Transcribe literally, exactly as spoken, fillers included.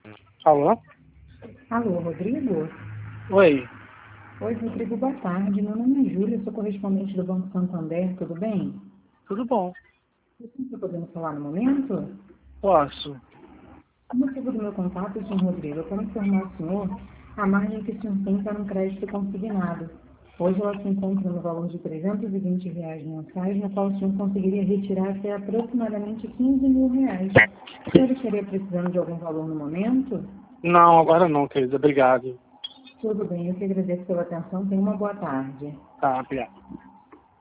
Alô? Alô, Rodrigo? Oi, Oi, Rodrigo, boa tarde. Meu nome é Júlia, sou correspondente do Banco Santander, tudo bem? tudo bom? Você está podendo falar no momento? Posso? O motivo do meu contato, senhor Rodrigo, é para informar ao senhor a margem que o senhor tem para um crédito consignado. Hoje ela se encontra no valor de trezentos e vinte reais mensais, no qual o senhor conseguiria retirar até aproximadamente quinze mil reais. O senhor estaria precisando de algum valor no momento? Não, agora não, querida. Obrigado. Tudo bem, eu que agradeço pela atenção. Tenha uma boa tarde. Tá, obrigado.